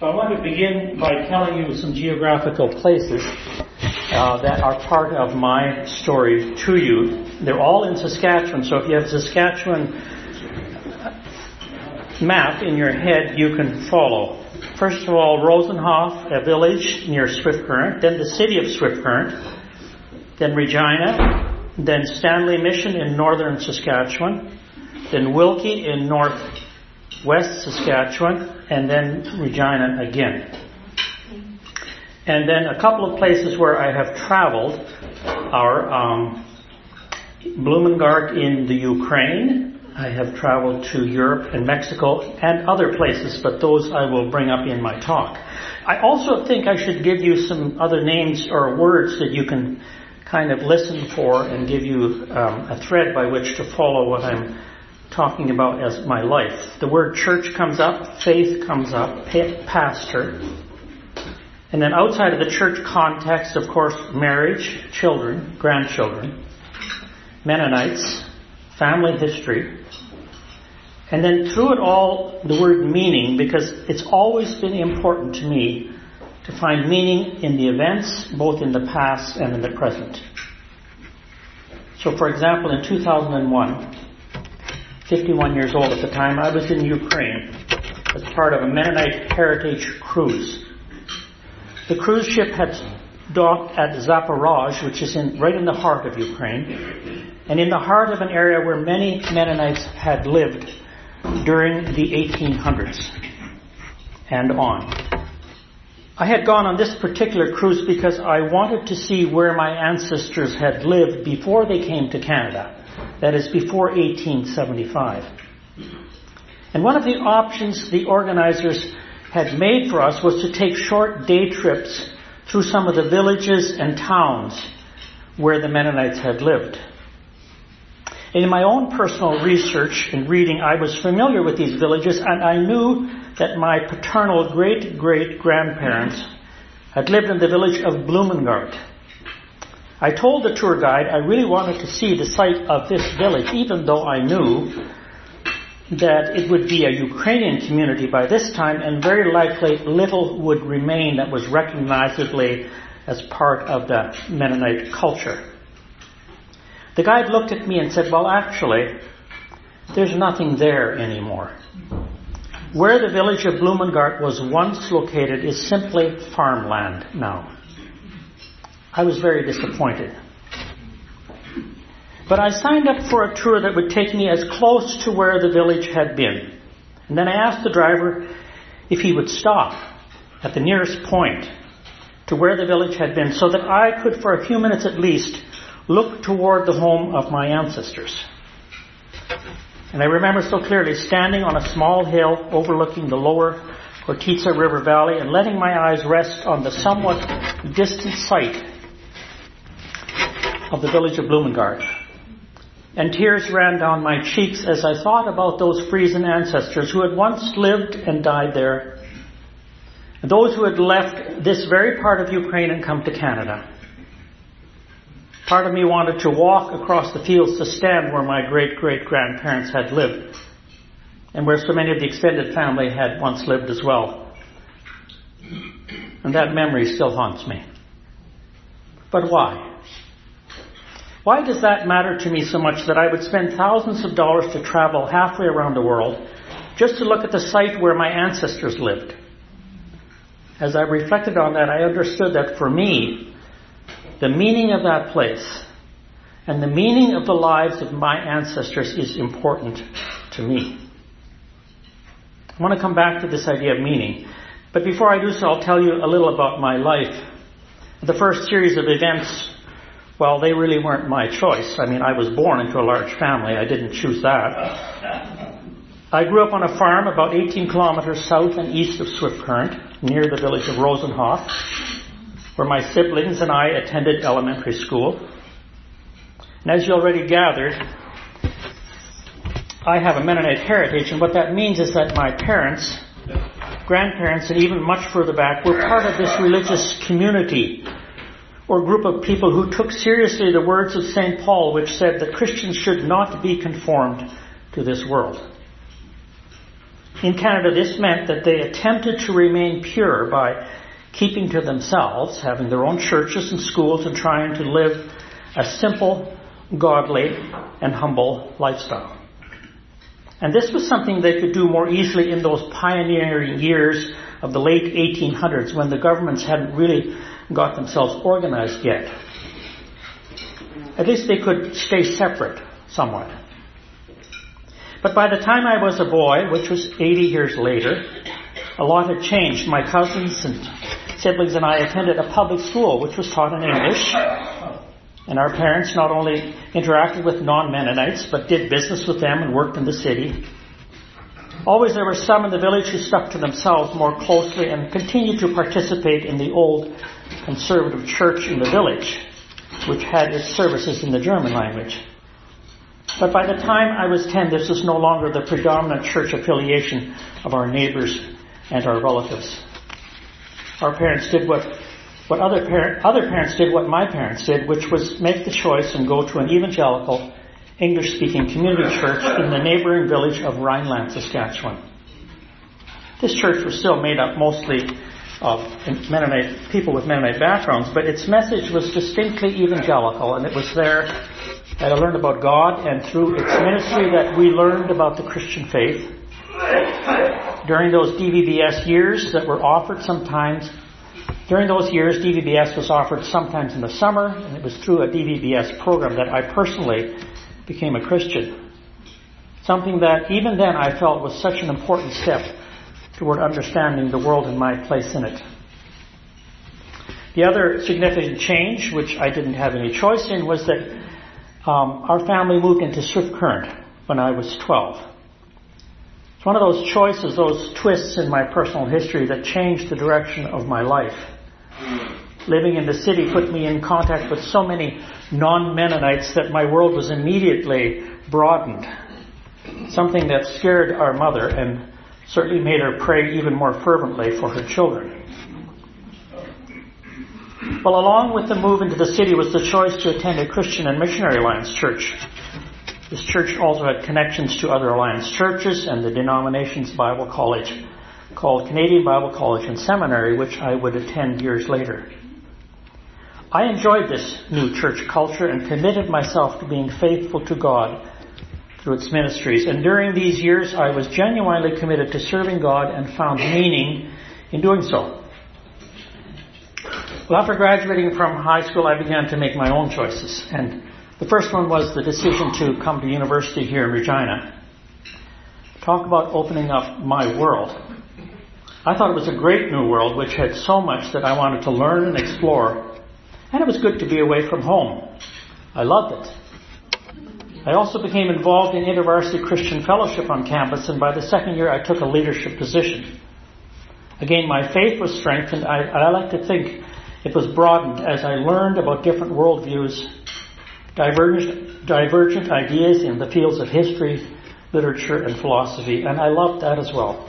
So I want to begin by telling you some geographical places that are part of my story to you. They're all in Saskatchewan, so if you have a Saskatchewan map in your head, you can follow. First of all, Rosenhof, a village near Swift Current, then the city of Swift Current, then Regina, then Stanley Mission in northern Saskatchewan, then Wilkie in northwest Saskatchewan, and then Regina again. And then a couple of places where I have traveled are Blumengard in the Ukraine. I have traveled to Europe and Mexico and other places, but those I will bring up in my talk. I also think I should give you some other names or words that you can kind of listen for and give you a thread by which to follow what I'm talking about as my life. The word church comes up, faith comes up, pastor. And then outside of the church context, of course, marriage, children, grandchildren, Mennonites, family history. And then through it all, the word meaning, because it's always been important to me to find meaning in the events, both in the past and in the present. So for example, in 2001, 51 years old at the time, I was in Ukraine as part of a Mennonite heritage cruise. The cruise ship had docked at Zaporozhye, which is right in the heart of Ukraine, and in the heart of an area where many Mennonites had lived during the 1800s and on. I had gone on this particular cruise because I wanted to see where my ancestors had lived before they came to Canada. That is, before 1875. And one of the options the organizers had made for us was to take short day trips through some of the villages and towns where the Mennonites had lived. In my own personal research and reading, I was familiar with these villages, and I knew that my paternal great-great-grandparents had lived in the village of Blumengard. I told the tour guide I really wanted to see the site of this village, even though I knew that it would be a Ukrainian community by this time, and very likely little would remain that was recognizably as part of the Mennonite culture. The guide looked at me and said, well, actually, there's nothing there anymore. Where the village of Blumengard was once located is simply farmland now. I was very disappointed. But I signed up for a tour that would take me as close to where the village had been. And then I asked the driver if he would stop at the nearest point to where the village had been so that I could, for a few minutes at least, look toward the home of my ancestors. And I remember so clearly standing on a small hill overlooking the lower Khortytsa River Valley and letting my eyes rest on the somewhat distant site of the village of Blumengard. And tears ran down my cheeks as I thought about those Frisian ancestors who had once lived and died there, and those who had left this very part of Ukraine and come to Canada. Part of me wanted to walk across the fields to stand where my great-great-grandparents had lived, and where so many of the extended family had once lived as well. And that memory still haunts me. But why? Why does that matter to me so much that I would spend thousands of dollars to travel halfway around the world just to look at the site where my ancestors lived? As I reflected on that, I understood that for me, the meaning of that place and the meaning of the lives of my ancestors is important to me. I want to come back to this idea of meaning. But before I do so, I'll tell you a little about my life. The first series of events, well, they really weren't my choice. I mean, I was born into a large family. I didn't choose that. I grew up on a farm about 18 kilometers south and east of Swift Current, near the village of Rosenhof, where my siblings and I attended elementary school. And as you already gathered, I have a Mennonite heritage, and what that means is that my parents, grandparents, and even much further back were part of this religious community or group of people who took seriously the words of St. Paul, which said that Christians should not be conformed to this world. In Canada, this meant that they attempted to remain pure by keeping to themselves, having their own churches and schools, and trying to live a simple, godly, and humble lifestyle. And this was something they could do more easily in those pioneering years of the late 1800s, when the governments hadn't really got themselves organized yet. At least they could stay separate somewhat. But by the time I was a boy, which was 80 years later, a lot had changed. My cousins and siblings and I attended a public school which was taught in English. And our parents not only interacted with non-Mennonites, but did business with them and worked in the city. Always there were some in the village who stuck to themselves more closely and continued to participate in the old conservative church in the village, which had its services in the German language. But by the time I was 10, this was no longer the predominant church affiliation of our neighbors and our relatives. Our parents did what other parents did what my parents did, which was make the choice and go to an evangelical, English-speaking community church in the neighboring village of Rhineland, Saskatchewan. This church was still made up mostly of Mennonite people with Mennonite backgrounds, but its message was distinctly evangelical, and it was there that I learned about God, and through its ministry that we learned about the Christian faith. During those DVBS years that were offered sometimes, during those years DVBS was offered sometimes in the summer, and it was through a DVBS program that I personally became a Christian. Something that even then I felt was such an important step toward understanding the world and my place in it. The other significant change, which I didn't have any choice in, was that our family moved into Swift Current when I was 12. It's one of those choices, those twists in my personal history that changed the direction of my life. Living in the city put me in contact with so many non-Mennonites that my world was immediately broadened. Something that scared our mother and certainly made her pray even more fervently for her children. Well, along with the move into the city was the choice to attend a Christian and Missionary Alliance church. This church also had connections to other Alliance churches and the denomination's Bible college called Canadian Bible College and Seminary, which I would attend years later. I enjoyed this new church culture and committed myself to being faithful to God through its ministries. And during these years, I was genuinely committed to serving God and found meaning in doing so. Well, after graduating from high school, I began to make my own choices. And the first one was the decision to come to university here in Regina. Talk about opening up my world. I thought it was a great new world which had so much that I wanted to learn and explore. And it was good to be away from home. I loved it. I also became involved in InterVarsity Christian Fellowship on campus, and by the second year I took a leadership position. Again, my faith was strengthened. I like to think it was broadened as I learned about different worldviews, divergent ideas in the fields of history, literature, and philosophy, and I loved that as well.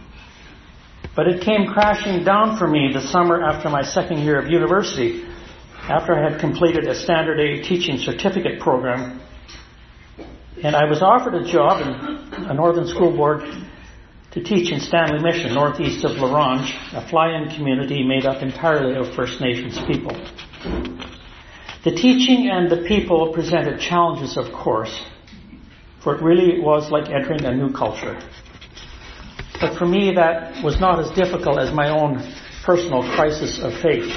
But it came crashing down for me the summer after my second year of university, after I had completed a Standard A teaching certificate program, and I was offered a job in a Northern School Board to teach in Stanley Mission, northeast of La Ronge, a fly-in community made up entirely of First Nations people. The teaching and the people presented challenges, of course, for it really was like entering a new culture. But for me, that was not as difficult as my own personal crisis of faith.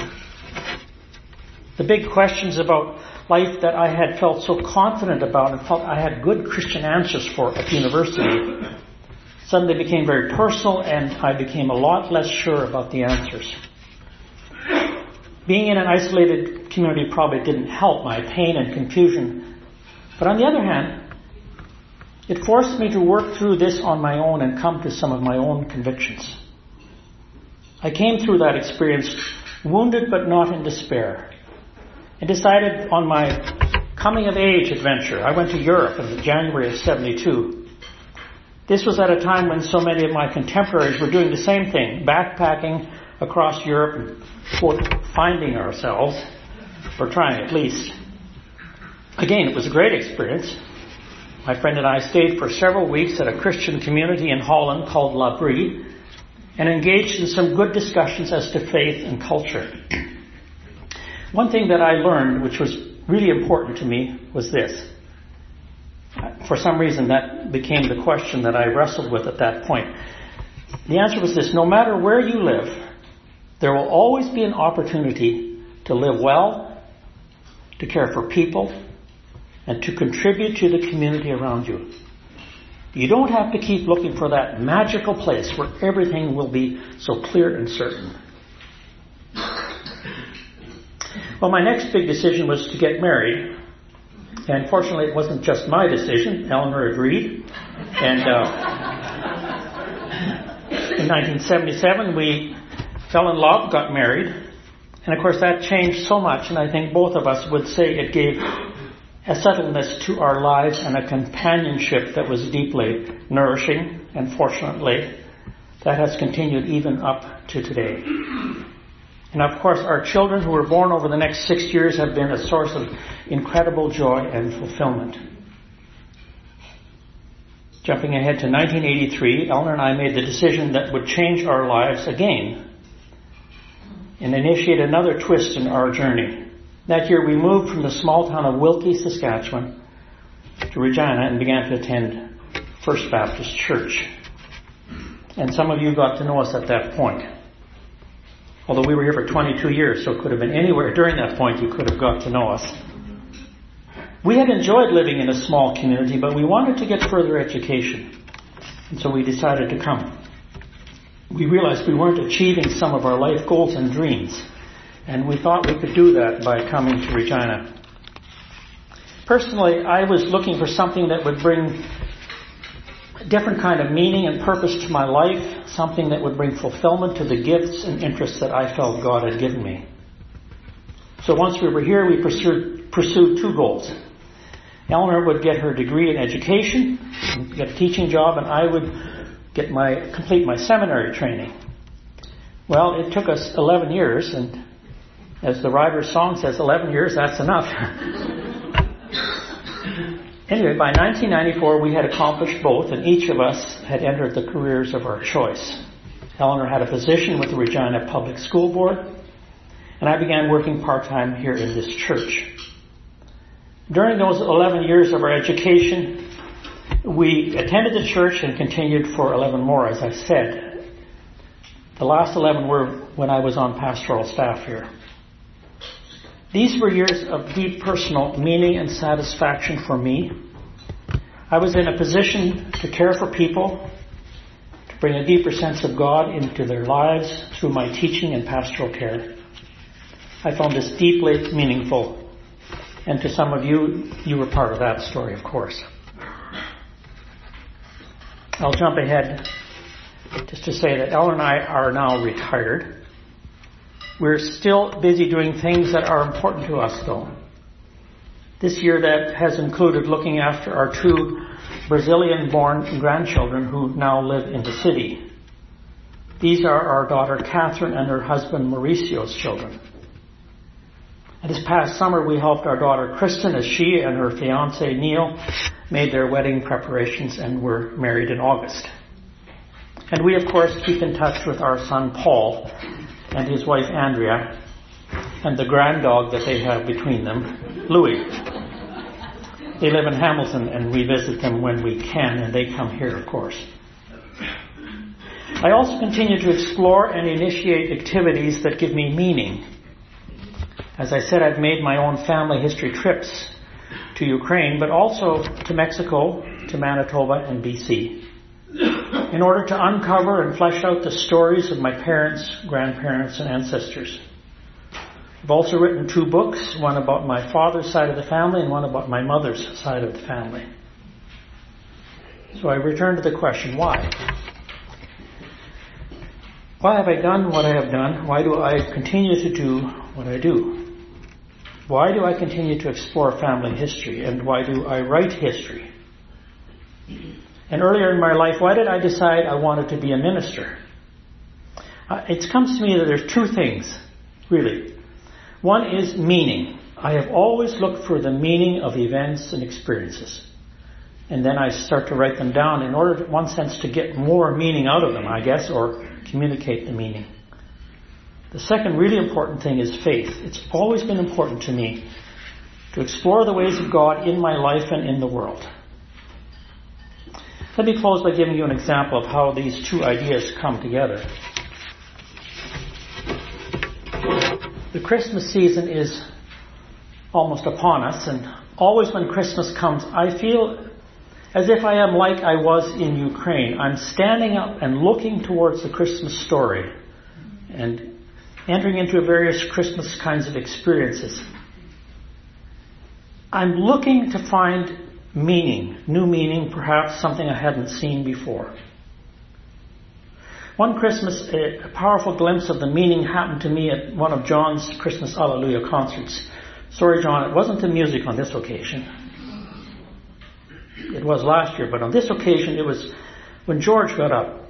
The big questions about life that I had felt so confident about and felt I had good Christian answers for at university suddenly became very personal, and I became a lot less sure about the answers. Being in an isolated community probably didn't help my pain and confusion. But on the other hand, it forced me to work through this on my own and come to some of my own convictions. I came through that experience wounded but not in despair, and decided on my coming of age adventure. I went to Europe in January of 1972. This was at a time when so many of my contemporaries were doing the same thing, backpacking across Europe and, quote, finding ourselves, or trying at least. Again, it was a great experience. My friend and I stayed for several weeks at a Christian community in Holland called La Brie and engaged in some good discussions as to faith and culture. One thing that I learned, which was really important to me, was this. For some reason, that became the question that I wrestled with at that point. The answer was this: no matter where you live, there will always be an opportunity to live well, to care for people, and to contribute to the community around you. You don't have to keep looking for that magical place where everything will be so clear and certain. Well, my next big decision was to get married. And fortunately, it wasn't just my decision. Eleanor agreed. And in 1977, we fell in love, got married. And of course, that changed so much. And I think both of us would say it gave a settledness to our lives and a companionship that was deeply nourishing. And fortunately, that has continued even up to today. And of course, our children who were born over the next 6 years have been a source of incredible joy and fulfillment. Jumping ahead to 1983, Eleanor and I made the decision that would change our lives again and initiate another twist in our journey. That year, we moved from the small town of Wilkie, Saskatchewan to Regina and began to attend First Baptist Church. And some of you got to know us at that point. Although we were here for 22 years, so it could have been anywhere during that point you could have got to know us. We had enjoyed living in a small community, but we wanted to get further education. And so we decided to come. We realized we weren't achieving some of our life goals and dreams. And we thought we could do that by coming to Regina. Personally, I was looking for something that would bring a different kind of meaning and purpose to my life, something that would bring fulfillment to the gifts and interests that I felt God had given me. So once we were here, we pursued two goals. Eleanor would get her degree in education, get a teaching job, and I would complete my seminary training. Well, it took us 11 years, and as the writer's song says, 11 years, that's enough. Anyway, by 1994, we had accomplished both, and each of us had entered the careers of our choice. Eleanor had a position with the Regina Public School Board, and I began working part-time here in this church. During those 11 years of our education, we attended the church and continued for 11 more, as I said. The last 11 were when I was on pastoral staff here. These were years of deep personal meaning and satisfaction for me. I was in a position to care for people, to bring a deeper sense of God into their lives through my teaching and pastoral care. I found this deeply meaningful. And to some of you, you were part of that story, of course. I'll jump ahead just to say that Ellen and I are now retired. We're still busy doing things that are important to us, though. This year that has included looking after our two Brazilian-born grandchildren who now live in the city. These are our daughter Catherine and her husband Mauricio's children. And this past summer we helped our daughter Kristen as she and her fiancé Neil made their wedding preparations and were married in August. And we, of course, keep in touch with our son Paul and his wife Andrea, and the grand dog that they have between them, Louis. They live in Hamilton, and we visit them when we can, and they come here, of course. I also continue to explore and initiate activities that give me meaning. As I said, I've made my own family history trips to Ukraine, but also to Mexico, to Manitoba, and BC, in order to uncover and flesh out the stories of my parents, grandparents, and ancestors. I've also written 2 books, one about my father's side of the family and one about my mother's side of the family. So I return to the question, why? Why have I done what I have done? Why do I continue to do what I do? Why do I continue to explore family history? And why do I write history? And earlier in my life, why did I decide I wanted to be a minister? It comes to me that there's 2 things, really. One is meaning. I have always looked for the meaning of events and experiences. and then I start to write them down in order, in one sense, to get more meaning out of them, I guess, or communicate the meaning. The second really important thing is faith. It's always been important to me to explore the ways of God in my life and in the world. Let me close by giving you an example of how these two ideas come together. The Christmas season is almost upon us, and always when Christmas comes, I feel as if I am like I was in Ukraine. I'm standing up and looking towards the Christmas story and entering into various Christmas kinds of experiences. I'm looking to find meaning, new meaning, perhaps something I hadn't seen before. One Christmas, a powerful glimpse of the meaning happened to me at one of John's Christmas Alleluia concerts. Sorry, John, it wasn't the music on this occasion. It was last year, but on this occasion it was when George got up.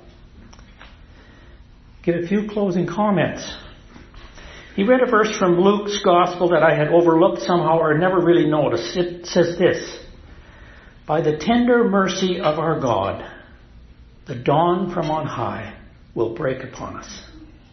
Give a few closing comments. He read a verse from Luke's Gospel that I had overlooked somehow or never really noticed. It says this: "By the tender mercy of our God, the dawn from on high will break upon us."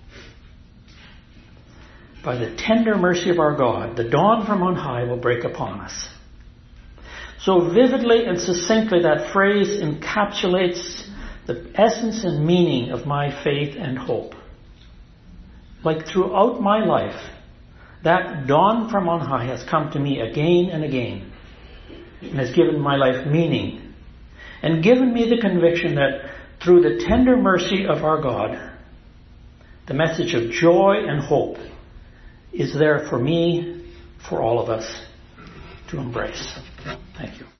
By the tender mercy of our God, the dawn from on high will break upon us. So vividly and succinctly that phrase encapsulates the essence and meaning of my faith and hope. Like throughout my life, that dawn from on high has come to me again and again and has given my life meaning and given me the conviction that through the tender mercy of our God, the message of joy and hope is there for me, for all of us to embrace. Thank you.